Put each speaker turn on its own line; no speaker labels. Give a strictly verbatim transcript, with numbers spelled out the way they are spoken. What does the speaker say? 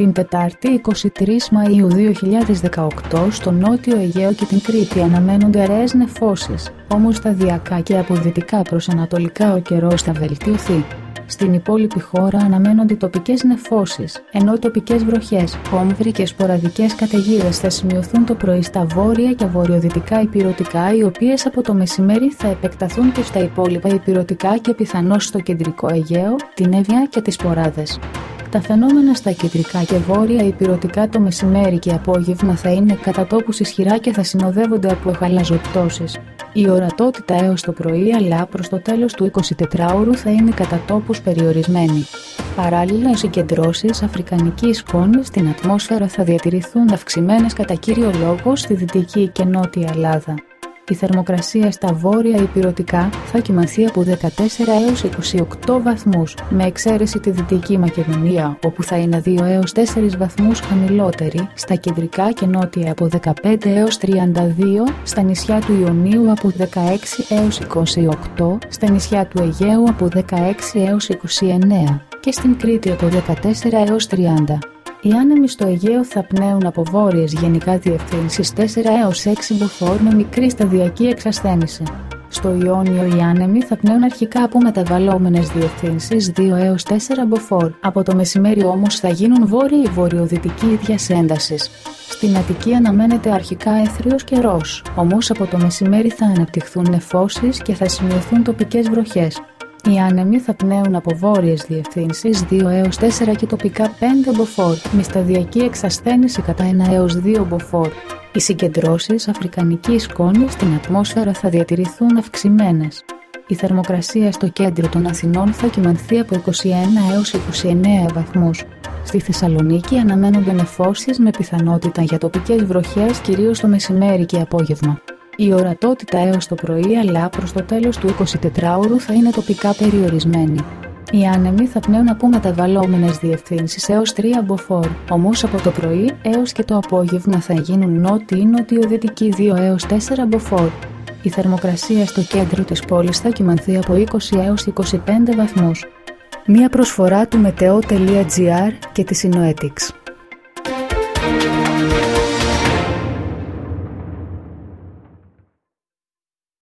Την Τετάρτη εικοστή τρίτη Μαΐου δύο χιλιάδες δεκαοκτώ στο Νότιο Αιγαίο και την Κρήτη αναμένονται αραιές νεφώσεις, όμως σταδιακά και από δυτικά προς ανατολικά ο καιρός θα βελτιωθεί. Στην υπόλοιπη χώρα αναμένονται τοπικές νεφώσεις, ενώ τοπικές βροχές, όμβροι και σποραδικές καταιγίδες θα σημειωθούν το πρωί στα βόρεια και βορειοδυτικά ηπειρωτικά, οι οποίες από το μεσημέρι θα επεκταθούν και στα υπόλοιπα ηπειρωτικά και πιθανώς στο κεντρικό Αιγαίο, την Εύβοια και τις Σποράδες. Τα φαινόμενα στα κεντρικά και βόρεια ηπειρωτικά το μεσημέρι και απόγευμα θα είναι κατά τόπους ισχυρά και θα συνοδεύονται από γαλαζοπτώσεις. Η ορατότητα έως το πρωί, αλλά προς το τέλος του εικοσιτετράωρου θα είναι κατά τόπους περιορισμένη. Παράλληλα, οι συγκεντρώσεις αφρικανικής σκόνης στην ατμόσφαιρα θα διατηρηθούν αυξημένες κατά κύριο λόγο στη Δυτική και Νότια Ελλάδα. Η θερμοκρασία στα βόρεια ηπειρωτικά θα κυμανθεί από δεκατέσσερα έως είκοσι οκτώ βαθμούς, με εξαίρεση τη Δυτική Μακεδονία, όπου θα είναι δύο έως τέσσερις βαθμούς χαμηλότερη, στα κεντρικά και νότια από δεκαπέντε έως τριάντα δύο, στα νησιά του Ιωνίου από δεκαέξι έως είκοσι οκτώ, στα νησιά του Αιγαίου από δεκαέξι έως είκοσι εννέα και στην Κρήτη από δεκατέσσερα έως τριάντα. Οι άνεμοι στο Αιγαίο θα πνέουν από βόρειες γενικά διευθύνσεις τέσσερα έως έξι μποφόρ με μικρή σταδιακή εξασθένηση. Στο Ιόνιο οι άνεμοι θα πνέουν αρχικά από μεταβαλλόμενες διευθύνσεις δύο έως τέσσερα μποφόρ. Από το μεσημέρι όμως θα γίνουν βόρειοι βορειοδυτικοί ίδιας έντασης. Στην Αττική αναμένεται αρχικά έθριος καιρός, όμως από το μεσημέρι θα αναπτυχθούν νεφώσεις και θα σημειωθούν τοπικές βροχές. Οι άνεμοι θα πνέουν από βόρειες διευθύνσεις δύο έως τέσσερα και τοπικά πέντε μποφόρ, με σταδιακή εξασθένηση κατά ένα έως δύο μποφόρ. Οι συγκεντρώσεις αφρικανικής σκόνης στην ατμόσφαιρα θα διατηρηθούν αυξημένες. Η θερμοκρασία στο κέντρο των Αθηνών θα κυμανθεί από είκοσι ένα έως είκοσι εννέα βαθμούς. Στη Θεσσαλονίκη αναμένονται νεφώσεις με πιθανότητα για τοπικές βροχές κυρίως το μεσημέρι και απόγευμα. Η ορατότητα έως το πρωί, αλλά προς το τέλος του εικοσιτετράωρου θα είναι τοπικά περιορισμένη. Οι άνεμοι θα πνέουν από μεταβαλλόμενες διευθύνσεις έως τρία μποφόρ, όμως από το πρωί έως και το απόγευμα θα γίνουν νότιοι νοτιοδυτικοί δύο έως τέσσερα μποφόρ. Η θερμοκρασία στο κέντρο της πόλης θα κυμανθεί από είκοσι έως είκοσι πέντε βαθμούς. Μία προσφορά του μετεό τελεία τζι άρ και της Synoetics.